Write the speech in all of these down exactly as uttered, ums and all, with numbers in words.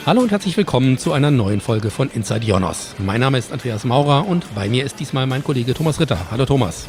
Hallo und herzlich willkommen zu einer neuen Folge von Inside Ionos. Mein Name ist Andreas Maurer und bei mir ist diesmal mein Kollege Thomas Ritter. Hallo Thomas.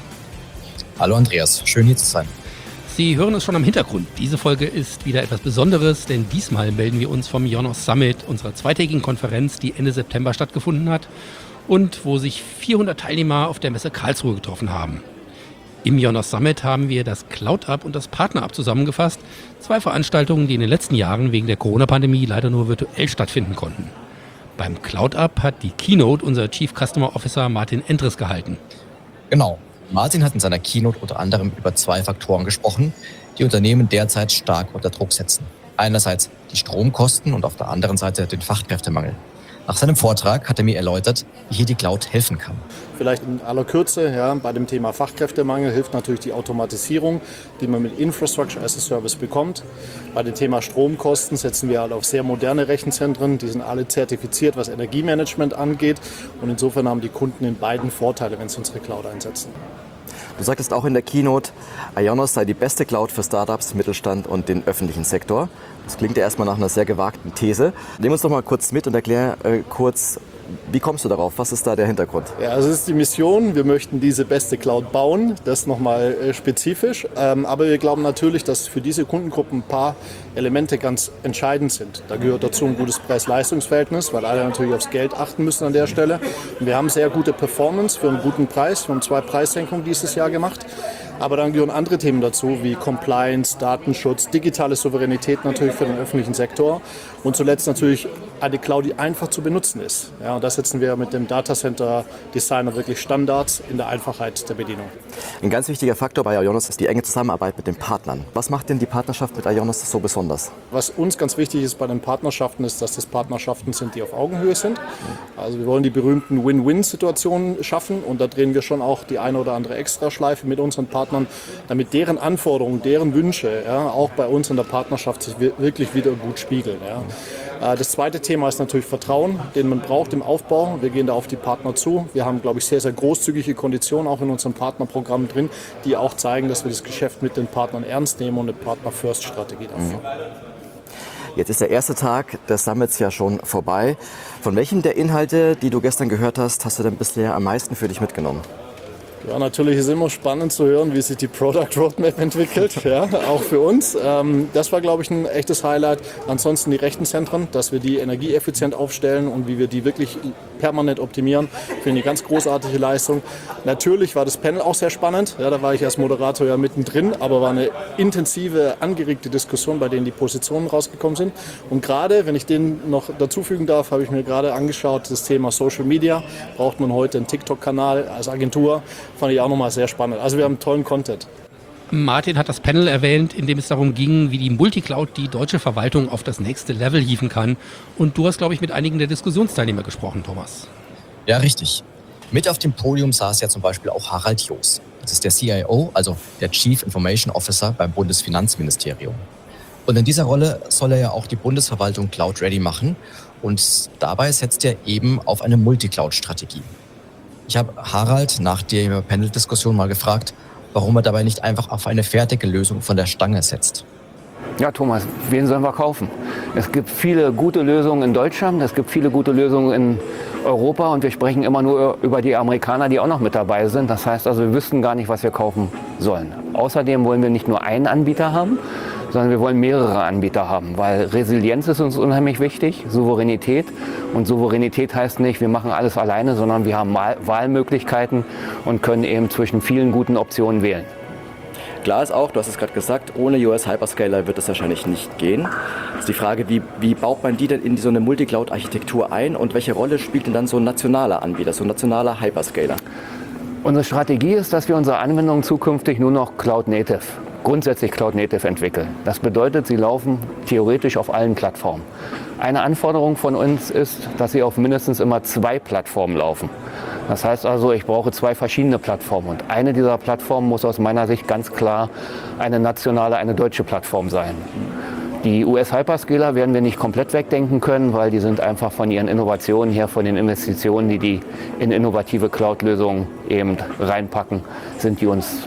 Hallo Andreas, schön hier zu sein. Sie hören es schon am Hintergrund. Diese Folge ist wieder etwas Besonderes, denn diesmal melden wir uns vom Ionos Summit, unserer zweitägigen Konferenz, die Ende September stattgefunden hat und wo sich vierhundert Teilnehmer auf der Messe Karlsruhe getroffen haben. Im Ionos Summit haben wir das Cloud-Up und das Partner-Up zusammengefasst. Zwei Veranstaltungen, die in den letzten Jahren wegen der Corona-Pandemie leider nur virtuell stattfinden konnten. Beim Cloud-Up hat die Keynote unser Chief Customer Officer Martin Endres gehalten. Genau. Martin hat in seiner Keynote unter anderem über zwei Faktoren gesprochen, die Unternehmen derzeit stark unter Druck setzen. Einerseits die Stromkosten und auf der anderen Seite den Fachkräftemangel. Nach seinem Vortrag hat er mir erläutert, wie hier die Cloud helfen kann. Vielleicht in aller Kürze, ja, bei dem Thema Fachkräftemangel hilft natürlich die Automatisierung, die man mit Infrastructure as a Service bekommt. Bei dem Thema Stromkosten setzen wir halt auf sehr moderne Rechenzentren. Die sind alle zertifiziert, was Energiemanagement angeht. Und insofern haben die Kunden in beiden Vorteile, wenn sie unsere Cloud einsetzen. Du sagtest auch in der Keynote, Ionos sei die beste Cloud für Startups, Mittelstand und den öffentlichen Sektor. Das klingt ja erstmal nach einer sehr gewagten These. Nimm uns doch mal kurz mit und erklär äh, kurz, wie kommst du darauf? Was ist da der Hintergrund? Ja, also es ist die Mission. Wir möchten diese beste Cloud bauen. Das nochmal äh, spezifisch. Ähm, aber wir glauben natürlich, dass für diese Kundengruppen ein paar Elemente ganz entscheidend sind. Da gehört dazu ein gutes Preis-Leistungs-Verhältnis, weil alle natürlich aufs Geld achten müssen an der Stelle. Und wir haben sehr gute Performance für einen guten Preis. Wir haben zwei Preissenkungen dieses Jahr gemacht. Aber dann gehören andere Themen dazu, wie Compliance, Datenschutz, digitale Souveränität natürlich für den öffentlichen Sektor und zuletzt natürlich eine Cloud, die einfach zu benutzen ist. Ja, und da setzen wir mit dem Datacenter Designer wirklich Standards in der Einfachheit der Bedienung. Ein ganz wichtiger Faktor bei Ionos ist die enge Zusammenarbeit mit den Partnern. Was macht denn die Partnerschaft mit Ionos so besonders? Was uns ganz wichtig ist bei den Partnerschaften, ist, dass das Partnerschaften sind, die auf Augenhöhe sind. Also wir wollen die berühmten Win-Win-Situationen schaffen und da drehen wir schon auch die eine oder andere Extraschleife mit unseren Partnern, damit deren Anforderungen, deren Wünsche ja, auch bei uns in der Partnerschaft sich wirklich wieder gut spiegeln. Ja. Das zweite Thema ist natürlich Vertrauen, den man braucht im Aufbau. Wir gehen da auf die Partner zu. Wir haben, glaube ich, sehr, sehr großzügige Konditionen auch in unserem Partnerprogramm drin, die auch zeigen, dass wir das Geschäft mit den Partnern ernst nehmen und eine Partner-First-Strategie dafür. Jetzt ist der erste Tag des Summits ja schon vorbei. Von welchen der Inhalte, die du gestern gehört hast, hast du denn bisher am meisten für dich mitgenommen? Ja, natürlich ist es immer spannend zu hören, wie sich die Product Roadmap entwickelt, ja, auch für uns. Ähm, das war, glaube ich, ein echtes Highlight. Ansonsten die Rechenzentren, dass wir die energieeffizient aufstellen und wie wir die wirklich permanent optimieren, finde ich eine ganz großartige Leistung. Natürlich war das Panel auch sehr spannend. Ja, da war ich als Moderator ja mittendrin, aber war eine intensive, angeregte Diskussion, bei denen die Positionen rausgekommen sind. Und gerade, wenn ich den noch dazufügen darf, habe ich mir gerade angeschaut, das Thema Social Media. Braucht man heute einen TikTok-Kanal als Agentur? Fand ich auch nochmal sehr spannend. Also wir haben tollen Content. Martin hat das Panel erwähnt, in dem es darum ging, wie die Multicloud die deutsche Verwaltung auf das nächste Level hieven kann. Und du hast, glaube ich, mit einigen der Diskussionsteilnehmer gesprochen, Thomas. Ja, richtig. Mit auf dem Podium saß ja zum Beispiel auch Harald Joos. Das ist der C I O, also der Chief Information Officer beim Bundesfinanzministerium. Und in dieser Rolle soll er ja auch die Bundesverwaltung Cloud-ready machen. Und dabei setzt er eben auf eine Multicloud-Strategie. Ich habe Harald nach der Panel-Diskussion mal gefragt, warum er dabei nicht einfach auf eine fertige Lösung von der Stange setzt. Ja, Thomas, wen sollen wir kaufen? Es gibt viele gute Lösungen in Deutschland, es gibt viele gute Lösungen in Europa und wir sprechen immer nur über die Amerikaner, die auch noch mit dabei sind. Das heißt also, wir wüssten gar nicht, was wir kaufen sollen. Außerdem wollen wir nicht nur einen Anbieter haben, sondern wir wollen mehrere Anbieter haben, weil Resilienz ist uns unheimlich wichtig, Souveränität. Und Souveränität heißt nicht, wir machen alles alleine, sondern wir haben Wahlmöglichkeiten und können eben zwischen vielen guten Optionen wählen. Klar ist auch, du hast es gerade gesagt, ohne U S Hyperscaler wird es wahrscheinlich nicht gehen. Das ist die Frage, wie, wie baut man die denn in so eine Multicloud-Architektur ein und welche Rolle spielt denn dann so ein nationaler Anbieter, so ein nationaler Hyperscaler? Unsere Strategie ist, dass wir unsere Anwendungen zukünftig nur noch Cloud-Native, grundsätzlich Cloud-Native entwickeln. Das bedeutet, sie laufen theoretisch auf allen Plattformen. Eine Anforderung von uns ist, dass sie auf mindestens immer zwei Plattformen laufen. Das heißt also, ich brauche zwei verschiedene Plattformen und eine dieser Plattformen muss aus meiner Sicht ganz klar eine nationale, eine deutsche Plattform sein. Die U S-Hyperscaler werden wir nicht komplett wegdenken können, weil die sind einfach von ihren Innovationen her, von den Investitionen, die die in innovative Cloud-Lösungen eben reinpacken, sind die uns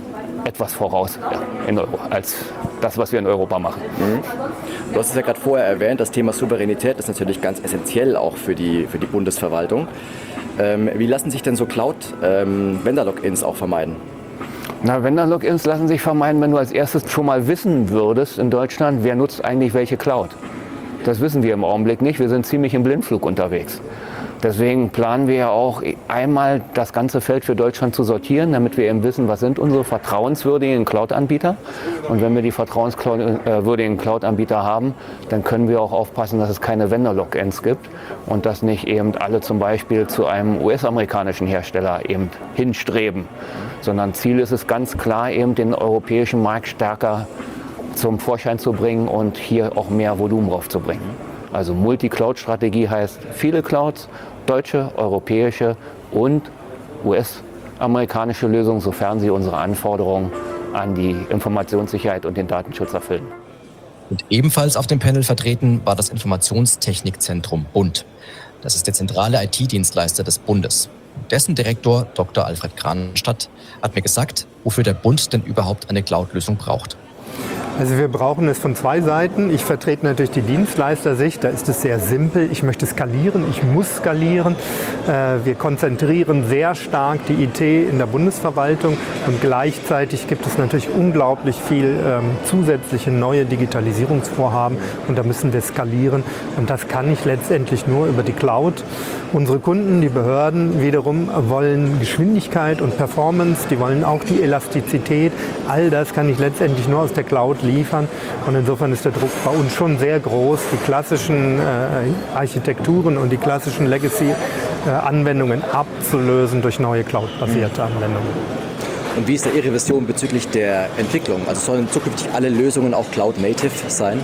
etwas voraus in Euro, als das, was wir in Europa machen. Mhm. Du hast es ja gerade vorher erwähnt, das Thema Souveränität ist natürlich ganz essentiell auch für die, für die Bundesverwaltung. Ähm, wie lassen sich denn so Cloud-Vendor-Logins ähm, auch vermeiden? Na, Vendor-Logins lassen sich vermeiden, wenn du als erstes schon mal wissen würdest in Deutschland, wer nutzt eigentlich welche Cloud. Das wissen wir im Augenblick nicht. Wir sind ziemlich im Blindflug unterwegs. Deswegen planen wir ja auch einmal das ganze Feld für Deutschland zu sortieren, damit wir eben wissen, was sind unsere vertrauenswürdigen Cloud-Anbieter. Und wenn wir die vertrauenswürdigen Cloud-Anbieter haben, dann können wir auch aufpassen, dass es keine Vendor-Logins gibt und dass nicht eben alle zum Beispiel zu einem U S-amerikanischen Hersteller eben hinstreben. Sondern Ziel ist es ganz klar, eben den europäischen Markt stärker zum Vorschein zu bringen und hier auch mehr Volumen draufzubringen. Also Multi-Cloud-Strategie heißt viele Clouds, deutsche, europäische und U S-amerikanische Lösungen, sofern sie unsere Anforderungen an die Informationssicherheit und den Datenschutz erfüllen. Und ebenfalls auf dem Panel vertreten war das Informationstechnikzentrum Bund. Das ist der zentrale I T-Dienstleister des Bundes. Dessen Direktor Doktor Alfred Kranenstadt hat mir gesagt, wofür der Bund denn überhaupt eine Cloud-Lösung braucht. Also wir brauchen es von zwei Seiten. Ich vertrete natürlich die Dienstleistersicht. Da ist es sehr simpel. Ich möchte skalieren, ich muss skalieren. Wir konzentrieren sehr stark die I T in der Bundesverwaltung und gleichzeitig gibt es natürlich unglaublich viel zusätzliche neue Digitalisierungsvorhaben und da müssen wir skalieren und das kann ich letztendlich nur über die Cloud. Unsere Kunden, die Behörden wiederum wollen Geschwindigkeit und Performance, die wollen auch die Elastizität. All das kann ich letztendlich nur aus der Cloud liefern und insofern ist der Druck bei uns schon sehr groß, die klassischen äh, Architekturen und die klassischen Legacy-Anwendungen äh, abzulösen durch neue Cloud-basierte Anwendungen. Und wie ist da Ihre Vision bezüglich der Entwicklung? Also sollen zukünftig alle Lösungen auch Cloud-Native sein?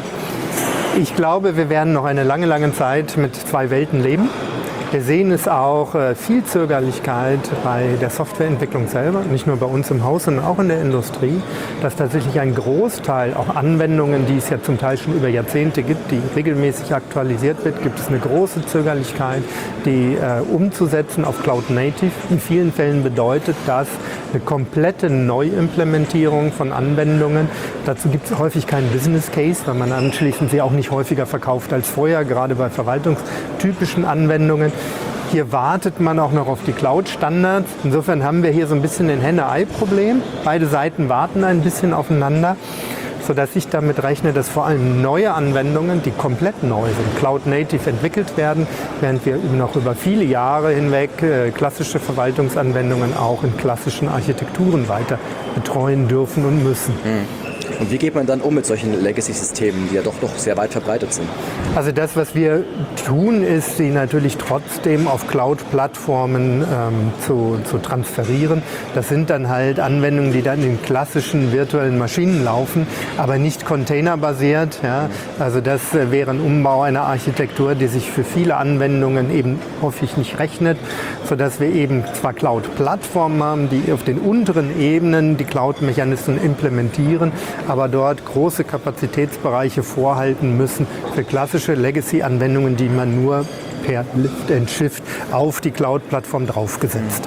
Ich glaube, wir werden noch eine lange, lange Zeit mit zwei Welten leben. Wir sehen es auch, äh, viel Zögerlichkeit bei der Softwareentwicklung selber, nicht nur bei uns im Haus, sondern auch in der Industrie, dass tatsächlich ein Großteil, auch Anwendungen, die es ja zum Teil schon über Jahrzehnte gibt, die regelmäßig aktualisiert wird, gibt es eine große Zögerlichkeit, die äh, umzusetzen auf Cloud Native. In vielen Fällen bedeutet das eine komplette Neuimplementierung von Anwendungen. Dazu gibt es häufig keinen Business Case, weil man anschließend sie auch nicht häufiger verkauft als vorher, gerade bei verwaltungstypischen Anwendungen. Hier wartet man auch noch auf die Cloud-Standards. Insofern haben wir hier so ein bisschen ein Henne-Ei-Problem. Beide Seiten warten ein bisschen aufeinander, sodass ich damit rechne, dass vor allem neue Anwendungen, die komplett neu sind, Cloud-Native entwickelt werden, während wir noch über viele Jahre hinweg äh, klassische Verwaltungsanwendungen auch in klassischen Architekturen weiter betreuen dürfen und müssen. Mhm. Und wie geht man dann um mit solchen Legacy-Systemen, die ja doch noch sehr weit verbreitet sind? Also das, was wir tun, ist, sie natürlich trotzdem auf Cloud-Plattformen ähm, zu, zu transferieren. Das sind dann halt Anwendungen, die dann in klassischen virtuellen Maschinen laufen, aber nicht containerbasiert. Ja? Also das äh, wäre ein Umbau einer Architektur, die sich für viele Anwendungen eben häufig nicht rechnet, sodass wir eben zwar Cloud-Plattformen haben, die auf den unteren Ebenen die Cloud-Mechanismen implementieren, aber dort große Kapazitätsbereiche vorhalten müssen für klassische Legacy-Anwendungen, die man nur per Lift and Shift auf die Cloud-Plattform draufgesetzt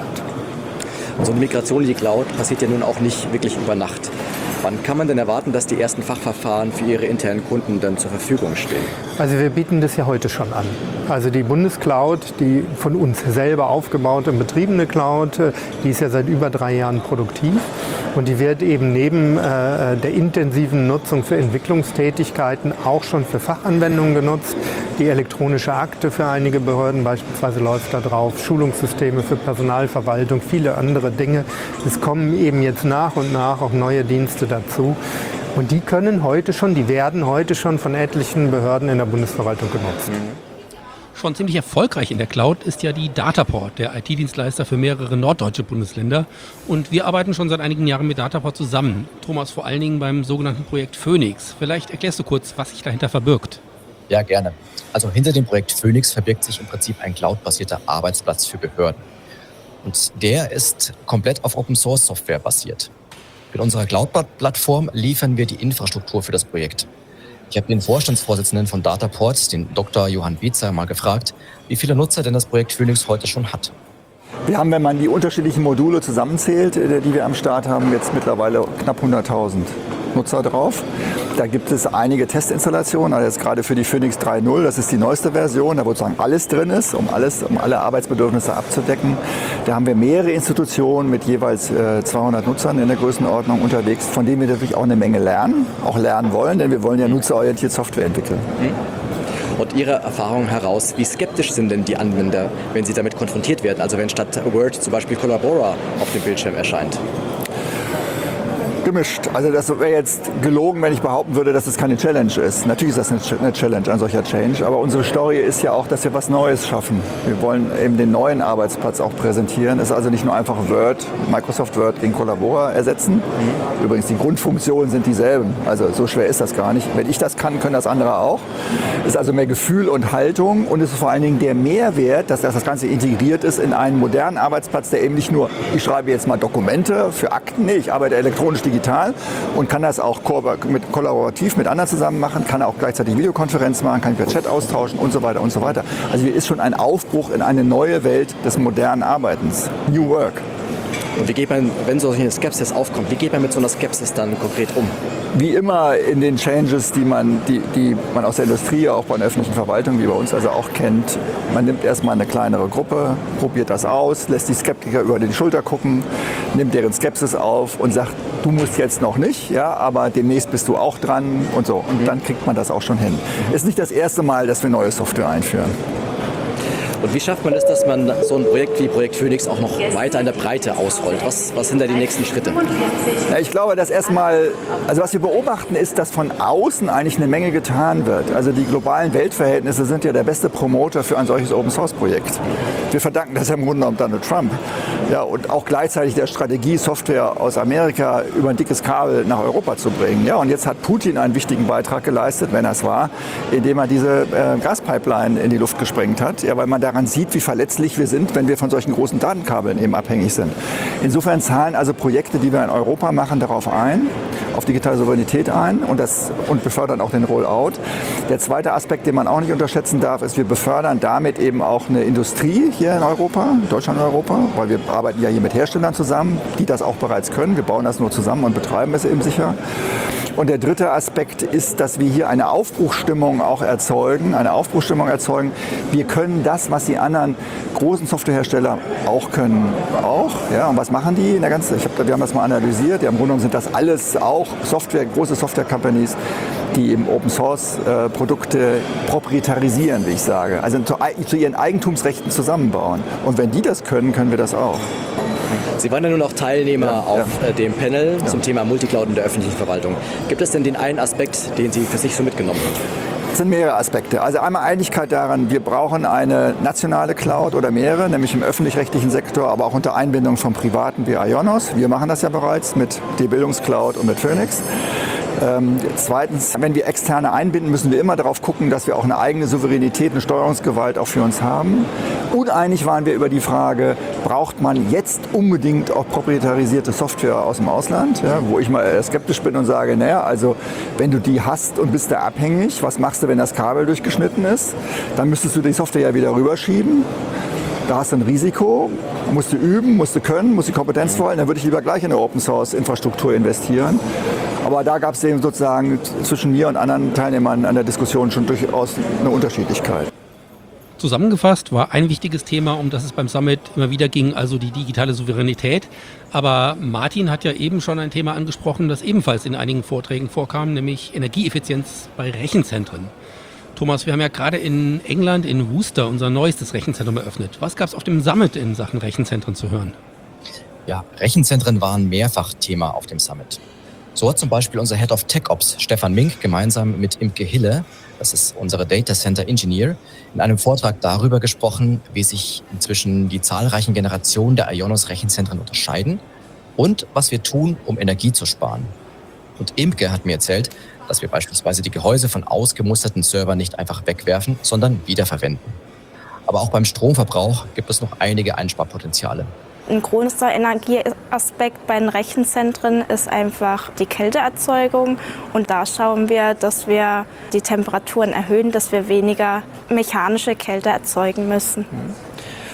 hat. So eine Migration in die Cloud passiert ja nun auch nicht wirklich über Nacht. Wann kann man denn erwarten, dass die ersten Fachverfahren für Ihre internen Kunden dann zur Verfügung stehen? Also wir bieten das ja heute schon an. Also die Bundescloud, die von uns selber aufgebaute und betriebene Cloud, die ist ja seit über drei Jahren produktiv. Und die wird eben neben äh, der intensiven Nutzung für Entwicklungstätigkeiten auch schon für Fachanwendungen genutzt. Die elektronische Akte für einige Behörden beispielsweise läuft da drauf, Schulungssysteme für Personalverwaltung, viele andere Dinge. Es kommen eben jetzt nach und nach auch neue Dienste dazu. Und die können heute schon, die werden heute schon von etlichen Behörden in der Bundesverwaltung genutzt. Schon ziemlich erfolgreich in der Cloud ist ja die Dataport, der I T-Dienstleister für mehrere norddeutsche Bundesländer. Und wir arbeiten schon seit einigen Jahren mit Dataport zusammen. Thomas, vor allen Dingen beim sogenannten Projekt Phoenix. Vielleicht erklärst du kurz, was sich dahinter verbirgt. Ja, gerne. Also hinter dem Projekt Phoenix verbirgt sich im Prinzip ein cloudbasierter Arbeitsplatz für Behörden. Und der ist komplett auf Open-Source-Software basiert. Mit unserer Cloud-Plattform liefern wir die Infrastruktur für das Projekt. Ich habe den Vorstandsvorsitzenden von Dataport, den Doktor Johann Bietzer, mal gefragt, wie viele Nutzer denn das Projekt Phoenix heute schon hat. Wir haben, wenn man die unterschiedlichen Module zusammenzählt, die wir am Start haben, jetzt mittlerweile knapp hunderttausend Nutzer drauf. Da gibt es einige Testinstallationen, also jetzt gerade für die Phoenix drei Punkt null, das ist die neueste Version, da wo sozusagen alles drin ist, um alles, um alle Arbeitsbedürfnisse abzudecken. Da haben wir mehrere Institutionen mit jeweils äh, zweihundert Nutzern in der Größenordnung unterwegs, von denen wir natürlich auch eine Menge lernen, auch lernen wollen, denn wir wollen ja nutzerorientiert Software entwickeln. Und Ihrer Erfahrung heraus, wie skeptisch sind denn die Anwender, wenn sie damit konfrontiert werden? Also wenn statt Word zum Beispiel Collabora auf dem Bildschirm erscheint? Gemischt. Also das wäre jetzt gelogen, wenn ich behaupten würde, dass es keine Challenge ist. Natürlich ist das eine Challenge, ein solcher Change. Aber unsere Story ist ja auch, dass wir was Neues schaffen. Wir wollen eben den neuen Arbeitsplatz auch präsentieren. Es ist also nicht nur einfach Word, Microsoft Word gegen Collabora ersetzen. Mhm. Übrigens, die Grundfunktionen sind dieselben. Also so schwer ist das gar nicht. Wenn ich das kann, können das andere auch. Es ist also mehr Gefühl und Haltung. Und es ist vor allen Dingen der Mehrwert, dass das Ganze integriert ist in einen modernen Arbeitsplatz, der eben nicht nur, ich schreibe jetzt mal Dokumente für Akten. Nee, ich arbeite elektronisch digital. digital und kann das auch mit, kollaborativ mit anderen zusammen machen, kann auch gleichzeitig Videokonferenz machen, kann per Chat austauschen und so weiter und so weiter. Also hier ist schon ein Aufbruch in eine neue Welt des modernen Arbeitens. New Work. Und wie geht man, wenn so eine Skepsis aufkommt, wie geht man mit so einer Skepsis dann konkret um? Wie immer in den Changes, die man, die, die man aus der Industrie, auch bei der öffentlichen Verwaltung, wie bei uns also auch kennt. Man nimmt erstmal eine kleinere Gruppe, probiert das aus, lässt die Skeptiker über die Schulter gucken, nimmt deren Skepsis auf und sagt, du musst jetzt noch nicht, ja, aber demnächst bist du auch dran und so. Und dann kriegt man das auch schon hin. Es ist nicht das erste Mal, dass wir neue Software einführen. Und wie schafft man es, dass man so ein Projekt wie Projekt Phoenix auch noch weiter in der Breite ausrollt? Was, was sind da die nächsten Schritte? Ja, ich glaube, dass erstmal, also was wir beobachten, ist, dass von außen eigentlich eine Menge getan wird. Also die globalen Weltverhältnisse sind ja der beste Promoter für ein solches Open-Source-Projekt. Wir verdanken das ja im Grunde genommen Donald Trump. Ja, und auch gleichzeitig der Strategie, Software aus Amerika über ein dickes Kabel nach Europa zu bringen. Ja, und jetzt hat Putin einen wichtigen Beitrag geleistet, wenn er es war, indem er diese äh, Gaspipeline in die Luft gesprengt hat, ja, weil man daran sieht, wie verletzlich wir sind, wenn wir von solchen großen Datenkabeln eben abhängig sind. Insofern zahlen also Projekte, die wir in Europa machen, darauf ein, auf digitale Souveränität ein und, das, und befördern auch den Rollout. Der zweite Aspekt, den man auch nicht unterschätzen darf, ist, wir befördern damit eben auch eine Industrie hier in Europa, Deutschland und Europa, weil wir arbeiten ja hier mit Herstellern zusammen, die das auch bereits können. Wir bauen das nur zusammen und betreiben es eben sicher. Und der dritte Aspekt ist, dass wir hier eine Aufbruchsstimmung auch erzeugen, eine Aufbruchsstimmung erzeugen. Wir können das, was die anderen großen Softwarehersteller auch können, auch. Ja, und was machen die in der ganzen? Ich hab, wir haben das mal analysiert. Ja, im Grunde genommen sind das alles auch Software, große Software-Companies, die eben Open-Source-Produkte äh, proprietarisieren, wie ich sage. Also zu, zu ihren Eigentumsrechten zusammenbauen. Und wenn die das können, können wir das auch. Sie waren ja nun auch Teilnehmer ja, auf ja. dem Panel ja. zum Thema Multicloud in der öffentlichen Verwaltung. Gibt es denn den einen Aspekt, den Sie für sich so mitgenommen haben? Es sind mehrere Aspekte. Also einmal Einigkeit daran, wir brauchen eine nationale Cloud oder mehrere, nämlich im öffentlich-rechtlichen Sektor, aber auch unter Einbindung von Privaten wie Ionos. Wir machen das ja bereits mit der Bildungscloud und mit Phoenix. Ähm, zweitens, wenn wir Externe einbinden, müssen wir immer darauf gucken, dass wir auch eine eigene Souveränität, eine Steuerungsgewalt auch für uns haben. Uneinig waren wir über die Frage, braucht man jetzt unbedingt auch proprietarisierte Software aus dem Ausland? Ja, wo ich mal skeptisch bin und sage, naja, also wenn du die hast und bist da abhängig, was machst du, wenn das Kabel durchgeschnitten ist? Dann müsstest du die Software ja wieder rüberschieben. Da hast du ein Risiko, musst du üben, musst du können, musst die Kompetenz wollen, dann würde ich lieber gleich in eine Open-Source-Infrastruktur investieren. Aber da gab es eben sozusagen zwischen mir und anderen Teilnehmern an der Diskussion schon durchaus eine Unterschiedlichkeit. Zusammengefasst war ein wichtiges Thema, um das es beim Summit immer wieder ging, also die digitale Souveränität. Aber Martin hat ja eben schon ein Thema angesprochen, das ebenfalls in einigen Vorträgen vorkam, nämlich Energieeffizienz bei Rechenzentren. Thomas, wir haben ja gerade in England, in Worcester, unser neuestes Rechenzentrum eröffnet. Was gab es auf dem Summit in Sachen Rechenzentren zu hören? Ja, Rechenzentren waren mehrfach Thema auf dem Summit. So hat zum Beispiel unser Head of Tech Ops, Stefan Mink, gemeinsam mit Imke Hille, das ist unsere Data Center Engineer, in einem Vortrag darüber gesprochen, wie sich inzwischen die zahlreichen Generationen der Ionos Rechenzentren unterscheiden und was wir tun, um Energie zu sparen. Und Imke hat mir erzählt, dass wir beispielsweise die Gehäuse von ausgemusterten Servern nicht einfach wegwerfen, sondern wiederverwenden. Aber auch beim Stromverbrauch gibt es noch einige Einsparpotenziale. Ein großer Energieaspekt bei den Rechenzentren ist einfach die Kälteerzeugung. Und da schauen wir, dass wir die Temperaturen erhöhen, dass wir weniger mechanische Kälte erzeugen müssen.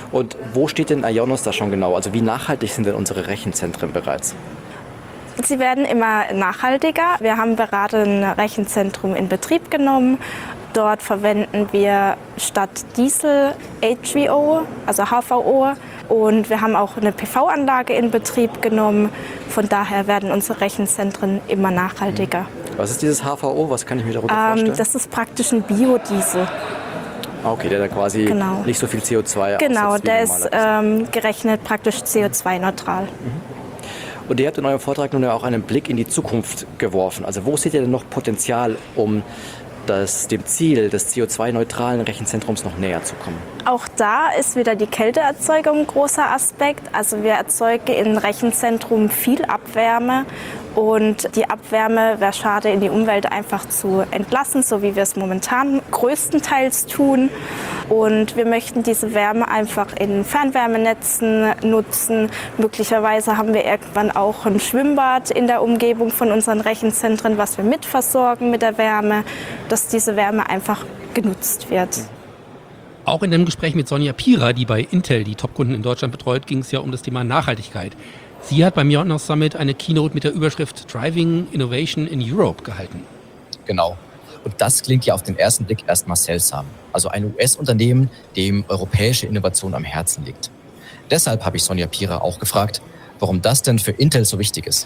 Und wo steht denn IONOS da schon genau? Also wie nachhaltig sind denn unsere Rechenzentren bereits? Sie werden immer nachhaltiger. Wir haben gerade ein Rechenzentrum in Betrieb genommen. Dort verwenden wir statt Diesel H V O, also H V O. Und wir haben auch eine P V-Anlage in Betrieb genommen. Von daher werden unsere Rechenzentren immer nachhaltiger. Was ist dieses H V O? Was kann ich mir darunter Ähm, vorstellen? das ist praktisch ein Biodiesel. Okay, der da quasi Genau. nicht so viel C O zwei Genau, aussetzt wie der normaler ist ähm, gerechnet praktisch C O zwei neutral. Und ihr habt in eurem Vortrag nun ja auch einen Blick in die Zukunft geworfen. Also wo seht ihr denn noch Potenzial, um das, dem Ziel des C O zwei neutralen Rechenzentrums noch näher zu kommen? Auch da ist wieder die Kälteerzeugung ein großer Aspekt. Also wir erzeugen im Rechenzentrum viel Abwärme und die Abwärme wäre schade, in die Umwelt einfach zu entlassen, so wie wir es momentan größtenteils tun. Und wir möchten diese Wärme einfach in Fernwärmenetzen nutzen. Möglicherweise haben wir irgendwann auch ein Schwimmbad in der Umgebung von unseren Rechenzentren, was wir mitversorgen mit der Wärme, dass diese Wärme einfach genutzt wird. Auch in dem Gespräch mit Sonja Pierer, die bei Intel die Top-Kunden in Deutschland betreut, ging es ja um das Thema Nachhaltigkeit. Sie hat beim IONOS Summit eine Keynote mit der Überschrift Driving Innovation in Europe gehalten. Genau. Und das klingt ja auf den ersten Blick erstmal seltsam. Also ein U S-Unternehmen, dem europäische Innovation am Herzen liegt. Deshalb habe ich Sonja Pierer auch gefragt, warum das denn für Intel so wichtig ist.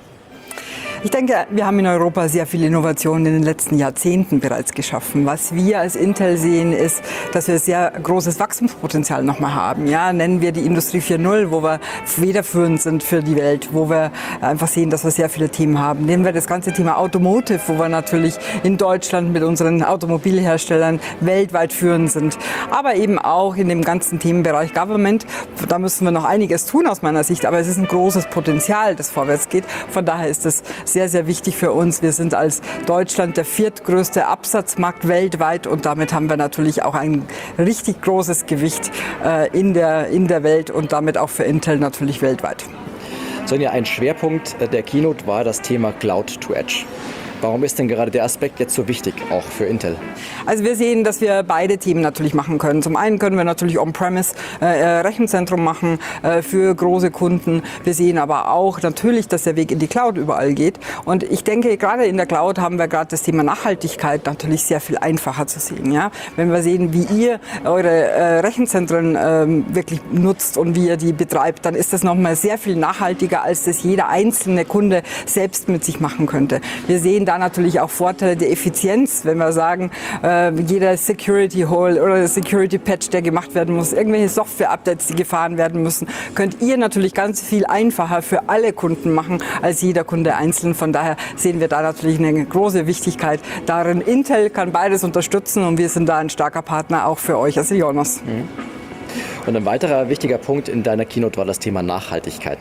Ich denke, wir haben in Europa sehr viele Innovationen in den letzten Jahrzehnten bereits geschaffen. Was wir als Intel sehen, ist, dass wir sehr großes Wachstumspotenzial nochmal haben. Ja, nennen wir die Industrie vier Punkt null, wo wir federführend sind für die Welt, wo wir einfach sehen, dass wir sehr viele Themen haben. Nehmen wir das ganze Thema Automotive, wo wir natürlich in Deutschland mit unseren Automobilherstellern weltweit führend sind. Aber eben auch in dem ganzen Themenbereich Government. Da müssen wir noch einiges tun aus meiner Sicht. Aber es ist ein großes Potenzial, das vorwärts geht. Von daher ist es sehr, sehr wichtig für uns. Wir sind als Deutschland der viertgrößte Absatzmarkt weltweit und damit haben wir natürlich auch ein richtig großes Gewicht äh, in der, in der Welt und damit auch für Intel natürlich weltweit. Sonja, ein Schwerpunkt der Keynote war das Thema Cloud to Edge. Warum ist denn gerade der Aspekt jetzt so wichtig, auch für Intel? Also wir sehen, dass wir beide Themen natürlich machen können. Zum einen können wir natürlich On-Premise äh, Rechenzentrum machen äh, für große Kunden. Wir sehen aber auch natürlich, dass der Weg in die Cloud überall geht. Und ich denke, gerade in der Cloud haben wir gerade das Thema Nachhaltigkeit natürlich sehr viel einfacher zu sehen. Ja? Wenn wir sehen, wie ihr eure äh, Rechenzentren äh, wirklich nutzt und wie ihr die betreibt, dann ist das nochmal sehr viel nachhaltiger, als das jeder einzelne Kunde selbst mit sich machen könnte. Wir sehen da natürlich auch Vorteile der Effizienz, wenn wir sagen, äh, jeder Security Hole oder Security Patch, der gemacht werden muss, irgendwelche Software-Updates, die gefahren werden müssen, könnt ihr natürlich ganz viel einfacher für alle Kunden machen, als jeder Kunde einzeln. Von daher sehen wir da natürlich eine große Wichtigkeit darin. Intel kann beides unterstützen und wir sind da ein starker Partner auch für euch als IONOS. Und ein weiterer wichtiger Punkt in deiner Keynote war das Thema Nachhaltigkeit.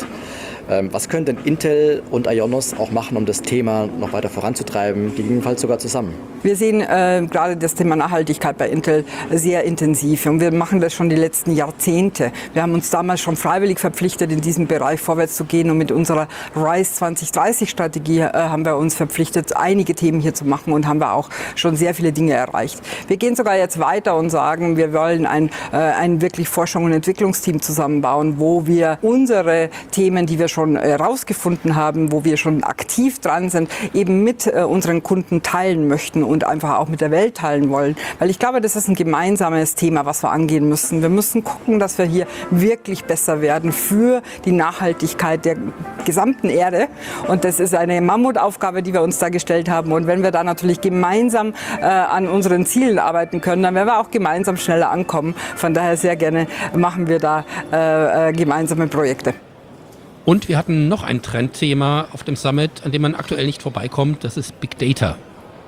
Was können denn Intel und IONOS auch machen, um das Thema noch weiter voranzutreiben, gegebenenfalls sogar zusammen? Wir sehen äh, gerade das Thema Nachhaltigkeit bei Intel sehr intensiv und wir machen das schon die letzten Jahrzehnte. Wir haben uns damals schon freiwillig verpflichtet, in diesem Bereich vorwärts zu gehen und mit unserer RISE zwanzig dreißig Strategie äh, haben wir uns verpflichtet, einige Themen hier zu machen und haben wir auch schon sehr viele Dinge erreicht. Wir gehen sogar jetzt weiter und sagen, wir wollen ein, äh, ein wirklich Forschung- und Entwicklungsteam zusammenbauen, wo wir unsere Themen, die wir schon herausgefunden haben, wo wir schon aktiv dran sind, eben mit äh, unseren Kunden teilen möchten und einfach auch mit der Welt teilen wollen. Weil ich glaube, das ist ein gemeinsames Thema, was wir angehen müssen. Wir müssen gucken, dass wir hier wirklich besser werden für die Nachhaltigkeit der gesamten Erde. Und das ist eine Mammutaufgabe, die wir uns da gestellt haben. Und wenn wir da natürlich gemeinsam äh, an unseren Zielen arbeiten können, dann werden wir auch gemeinsam schneller ankommen. Von daher sehr gerne machen wir da äh, äh, gemeinsame Projekte. Und wir hatten noch ein Trendthema auf dem Summit, an dem man aktuell nicht vorbeikommt, das ist Big Data.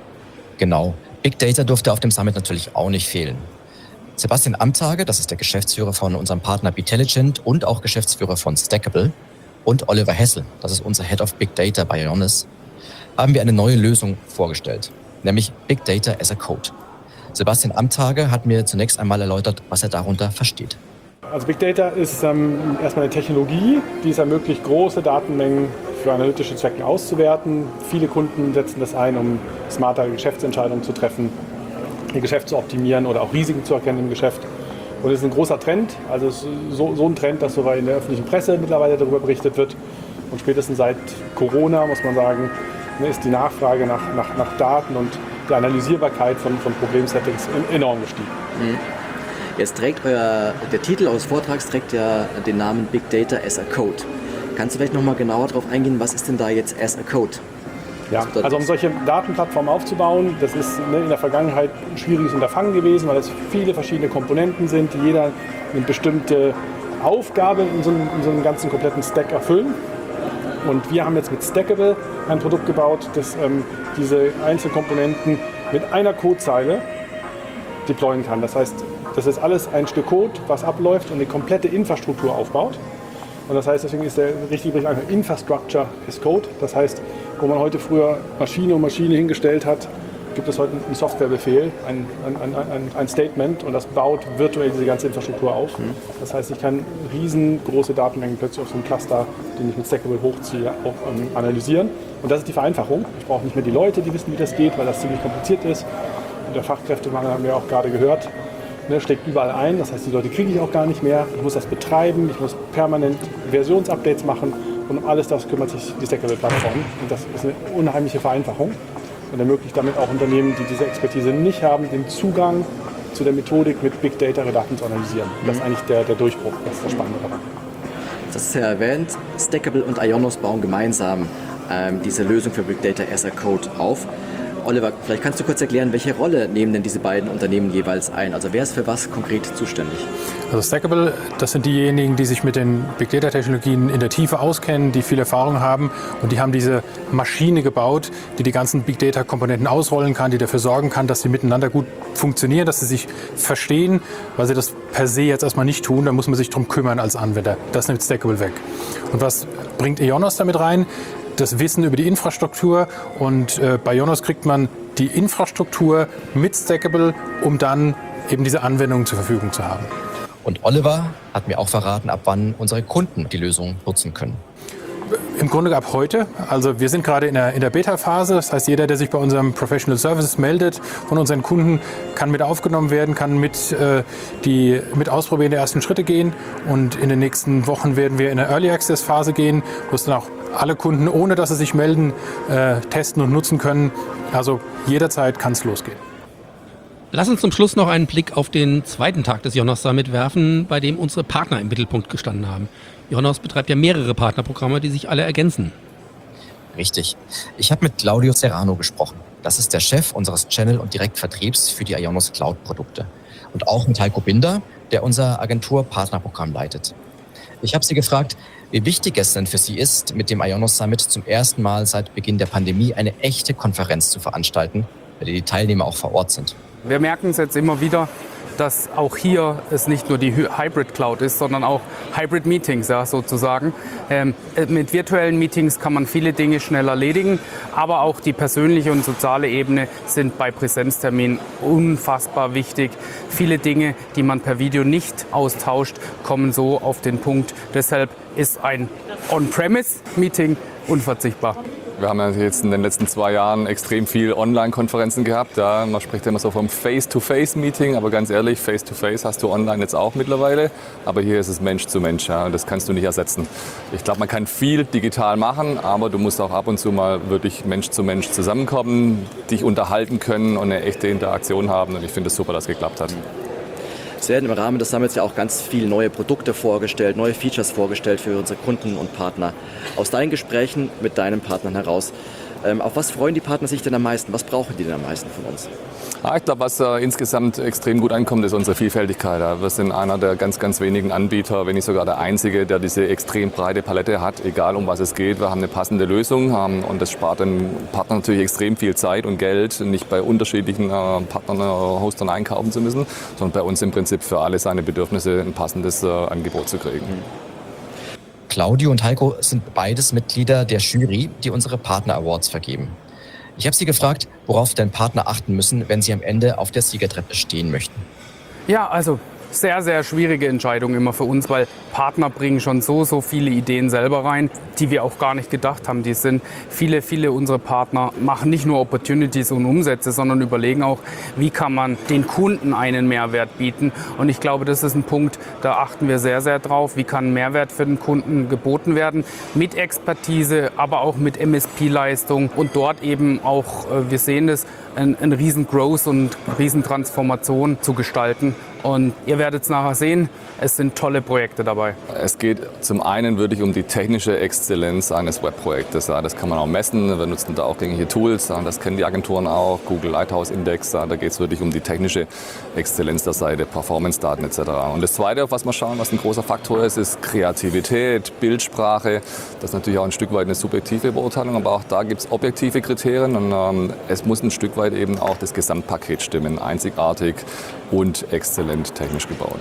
Genau. Big Data durfte auf dem Summit natürlich auch nicht fehlen. Sebastian Amtage, das ist der Geschäftsführer von unserem Partner Betelligent und auch Geschäftsführer von Stackable, und Oliver Hessel, das ist unser Head of Big Data bei IONOS, haben wir eine neue Lösung vorgestellt, nämlich Big Data as a Code. Sebastian Amtage hat mir zunächst einmal erläutert, was er darunter versteht. Also Big Data ist ähm, erstmal eine Technologie, die es ermöglicht, große Datenmengen für analytische Zwecke auszuwerten. Viele Kunden setzen das ein, um smartere Geschäftsentscheidungen zu treffen, ihr Geschäft zu optimieren oder auch Risiken zu erkennen im Geschäft. Und es ist ein großer Trend, also es ist so, so ein Trend, dass sogar in der öffentlichen Presse mittlerweile darüber berichtet wird. Und spätestens seit Corona, muss man sagen, ist die Nachfrage nach, nach, nach Daten und die Analysierbarkeit von, von Problemsettings enorm gestiegen. Mhm. Jetzt trägt euer, der Titel eures Vortrags trägt ja den Namen Big Data as a Code. Kannst du vielleicht noch mal genauer darauf eingehen, was ist denn da jetzt as a Code? Ja, also um solche Datenplattformen aufzubauen, das ist ne, in der Vergangenheit ein schwieriges Unterfangen gewesen, weil es viele verschiedene Komponenten sind, die jeder eine bestimmte Aufgabe in so einem, in so einem ganzen kompletten Stack erfüllen. Und wir haben jetzt mit Stackable ein Produkt gebaut, das ähm, diese Einzelkomponenten mit einer Codezeile deployen kann. Das heißt, das ist alles ein Stück Code, was abläuft und eine komplette Infrastruktur aufbaut. Und das heißt, deswegen ist der richtige Begriff einfach Infrastructure as Code. Das heißt, wo man heute früher Maschine um Maschine hingestellt hat, gibt es heute einen Softwarebefehl, ein, ein, ein, ein Statement, und das baut virtuell diese ganze Infrastruktur auf. Das heißt, ich kann riesengroße Datenmengen plötzlich auf so einem Cluster, den ich mit Stackable hochziehe, auch ähm, analysieren. Und das ist die Vereinfachung. Ich brauche nicht mehr die Leute, die wissen, wie das geht, weil das ziemlich kompliziert ist. Und der Fachkräftemangel haben wir auch gerade gehört. Ne, schlägt überall ein, das heißt, die Leute kriege ich auch gar nicht mehr. Ich muss das betreiben, ich muss permanent Versionsupdates machen, und um alles das kümmert sich die Stackable-Plattform. Und das ist eine unheimliche Vereinfachung und ermöglicht damit auch Unternehmen, die diese Expertise nicht haben, den Zugang zu der Methodik, mit Big Data Daten zu analysieren. Das ist eigentlich der, der Durchbruch, das ist das Spannende daran. Das ist ja erwähnt, Stackable und Ionos bauen gemeinsam ähm, diese Lösung für Big Data as a Code auf. Oliver, vielleicht kannst du kurz erklären, welche Rolle nehmen denn diese beiden Unternehmen jeweils ein? Also wer ist für was konkret zuständig? Also Stackable, das sind diejenigen, die sich mit den Big Data Technologien in der Tiefe auskennen, die viel Erfahrung haben, und die haben diese Maschine gebaut, die die ganzen Big Data Komponenten ausrollen kann, die dafür sorgen kann, dass sie miteinander gut funktionieren, dass sie sich verstehen, weil sie das per se jetzt erstmal nicht tun. Da muss man sich drum kümmern als Anwender. Das nimmt Stackable weg. Und was bringt Ionos damit rein? Das Wissen über die Infrastruktur, und äh, bei Ionos kriegt man die Infrastruktur mit Stackable, um dann eben diese Anwendungen zur Verfügung zu haben. Und Oliver hat mir auch verraten, ab wann unsere Kunden die Lösung nutzen können. Im Grunde ab heute. Also wir sind gerade in der, in der Beta-Phase. Das heißt, jeder, der sich bei unserem Professional Services meldet von unseren Kunden, kann mit aufgenommen werden, kann mit, äh, die, mit ausprobieren, die ersten Schritte gehen. Und in den nächsten Wochen werden wir in der Early Access Phase gehen, wo es dann auch alle Kunden, ohne dass sie sich melden, äh, testen und nutzen können. Also jederzeit kann es losgehen. Lass uns zum Schluss noch einen Blick auf den zweiten Tag des Ionos Summit werfen, bei dem unsere Partner im Mittelpunkt gestanden haben. Ionos betreibt ja mehrere Partnerprogramme, die sich alle ergänzen. Richtig. Ich habe mit Claudio Serrano gesprochen. Das ist der Chef unseres Channel- und Direktvertriebs für die Ionos Cloud-Produkte. Und auch mit Heiko Binder, der unser Agentur-Partnerprogramm leitet. Ich habe sie gefragt, wie wichtig es denn für sie ist, mit dem Ionos Summit zum ersten Mal seit Beginn der Pandemie eine echte Konferenz zu veranstalten, bei der die Teilnehmer auch vor Ort sind. Wir merken es jetzt immer wieder, dass auch hier es nicht nur die Hybrid Cloud ist, sondern auch Hybrid Meetings, ja, sozusagen. Ähm, mit virtuellen Meetings kann man viele Dinge schnell erledigen, aber auch die persönliche und soziale Ebene sind bei Präsenzterminen unfassbar wichtig. Viele Dinge, die man per Video nicht austauscht, kommen so auf den Punkt. Deshalb ist ein On-Premise-Meeting unverzichtbar. Wir haben ja jetzt in den letzten zwei Jahren extrem viel Online-Konferenzen gehabt. Ja, man spricht ja immer so vom Face-to-Face-Meeting, aber ganz ehrlich, Face-to-Face hast du online jetzt auch mittlerweile. Aber hier ist es Mensch zu Mensch, ja, und das kannst du nicht ersetzen. Ich glaube, man kann viel digital machen, aber du musst auch ab und zu mal wirklich Mensch zu Mensch zusammenkommen, dich unterhalten können und eine echte Interaktion haben. Und ich finde es super, dass es geklappt hat. Es werden im Rahmen des Summits ja auch ganz viele neue Produkte vorgestellt, neue Features vorgestellt für unsere Kunden und Partner. Aus deinen Gesprächen mit deinen Partnern heraus, ähm, auf was freuen die Partner sich denn am meisten? Was brauchen die denn am meisten von uns? Ah, ich glaube, was äh, insgesamt extrem gut ankommt, ist unsere Vielfältigkeit. Ja. Wir sind einer der ganz, ganz wenigen Anbieter, wenn nicht sogar der einzige, der diese extrem breite Palette hat, egal um was es geht. Wir haben eine passende Lösung ähm, und das spart den Partnern natürlich extrem viel Zeit und Geld, nicht bei unterschiedlichen äh, Partnern, äh, Hostern einkaufen zu müssen, sondern bei uns im Prinzip für alle seine Bedürfnisse ein passendes äh, Angebot zu kriegen. Mhm. Claudio und Heiko sind beides Mitglieder der Jury, die unsere Partner Awards vergeben. Ich habe sie gefragt, worauf denn Partner achten müssen, wenn sie am Ende auf der Siegertreppe stehen möchten. Ja, also sehr, sehr schwierige Entscheidung immer für uns, weil Partner bringen schon so, so viele Ideen selber rein, die wir auch gar nicht gedacht haben. Die sind, viele, viele unserer Partner machen nicht nur Opportunities und Umsätze, sondern überlegen auch, wie kann man den Kunden einen Mehrwert bieten. Und ich glaube, das ist ein Punkt, da achten wir sehr, sehr drauf. Wie kann Mehrwert für den Kunden geboten werden? Mit Expertise, aber auch mit M S P-Leistung und dort eben auch, wir sehen es, ein, ein riesen Growth und riesen Transformation zu gestalten. Und ihr werdet es nachher sehen, es sind tolle Projekte dabei. Es geht zum einen wirklich um die technische Exzellenz eines Webprojektes. Das kann man auch messen. Wir nutzen da auch gängige Tools. Das kennen die Agenturen auch. Google Lighthouse Index. Da geht es wirklich um die technische Exzellenz der Seite, Performance-Daten et cetera. Und das Zweite, auf was wir schauen, was ein großer Faktor ist, ist Kreativität, Bildsprache. Das ist natürlich auch ein Stück weit eine subjektive Beurteilung, aber auch da gibt es objektive Kriterien. Und ähm, es muss ein Stück weit eben auch das Gesamtpaket stimmen. Einzigartig und exzellent technisch gebaut.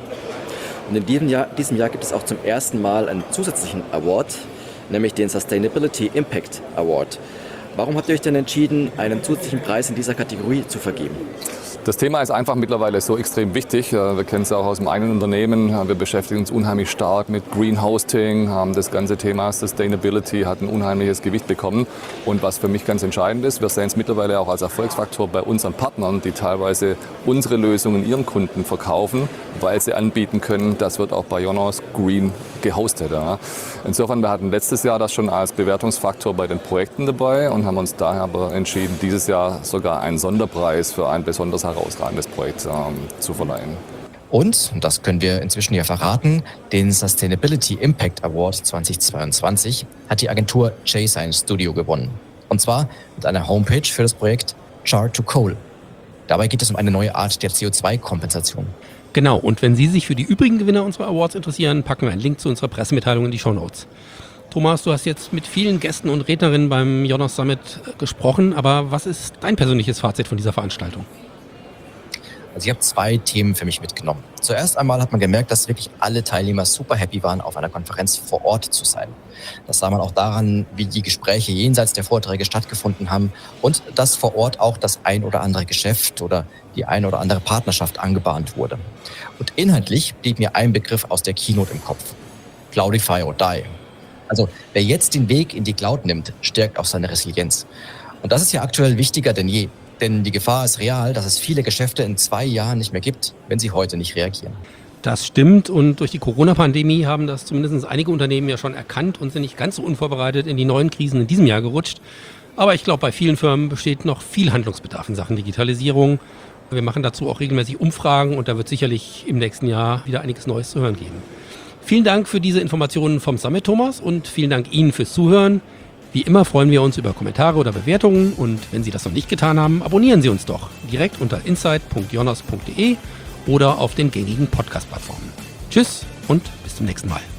Und in diesem Jahr, diesem Jahr gibt es auch zum ersten Mal einen zusätzlichen Award, nämlich den Sustainability Impact Award. Warum habt ihr euch denn entschieden, einen zusätzlichen Preis in dieser Kategorie zu vergeben? Das Thema ist einfach mittlerweile so extrem wichtig. Wir kennen es auch aus dem eigenen Unternehmen. Wir beschäftigen uns unheimlich stark mit Green Hosting. Das ganze Thema Sustainability hat ein unheimliches Gewicht bekommen. Und was für mich ganz entscheidend ist, wir sehen es mittlerweile auch als Erfolgsfaktor bei unseren Partnern, die teilweise unsere Lösungen ihren Kunden verkaufen, weil sie anbieten können, das wird auch bei Ionos Green gehostet. Insofern, wir hatten letztes Jahr das schon als Bewertungsfaktor bei den Projekten dabei und haben uns daher aber entschieden, dieses Jahr sogar einen Sonderpreis für ein besonders herausragendes Projekt ähm, zu verleihen. Und, das können wir inzwischen ja verraten, den Sustainability Impact Award zweitausendzweiundzwanzig hat die Agentur J-Science Studio gewonnen. Und zwar mit einer Homepage für das Projekt Char to Coal. Dabei geht es um eine neue Art der C O zwei Kompensation. Genau, und wenn Sie sich für die übrigen Gewinner unserer Awards interessieren, packen wir einen Link zu unserer Pressemitteilung in die Shownotes. Thomas, du hast jetzt mit vielen Gästen und Rednerinnen beim Ionos Summit gesprochen, aber was ist dein persönliches Fazit von dieser Veranstaltung? Also ich habe zwei Themen für mich mitgenommen. Zuerst einmal hat man gemerkt, dass wirklich alle Teilnehmer super happy waren, auf einer Konferenz vor Ort zu sein. Das sah man auch daran, wie die Gespräche jenseits der Vorträge stattgefunden haben und dass vor Ort auch das ein oder andere Geschäft oder die ein oder andere Partnerschaft angebahnt wurde. Und inhaltlich blieb mir ein Begriff aus der Keynote im Kopf. Cloudify or die. Also wer jetzt den Weg in die Cloud nimmt, stärkt auch seine Resilienz. Und das ist ja aktuell wichtiger denn je. Denn die Gefahr ist real, dass es viele Geschäfte in zwei Jahren nicht mehr gibt, wenn sie heute nicht reagieren. Das stimmt und durch die Corona-Pandemie haben das zumindest einige Unternehmen ja schon erkannt und sind nicht ganz so unvorbereitet in die neuen Krisen in diesem Jahr gerutscht. Aber ich glaube, bei vielen Firmen besteht noch viel Handlungsbedarf in Sachen Digitalisierung. Wir machen dazu auch regelmäßig Umfragen und da wird sicherlich im nächsten Jahr wieder einiges Neues zu hören geben. Vielen Dank für diese Informationen vom Summit, Thomas, und vielen Dank Ihnen fürs Zuhören. Wie immer freuen wir uns über Kommentare oder Bewertungen und wenn Sie das noch nicht getan haben, abonnieren Sie uns doch direkt unter insight punkt ionos punkt de oder auf den gängigen Podcast-Plattformen. Tschüss und bis zum nächsten Mal.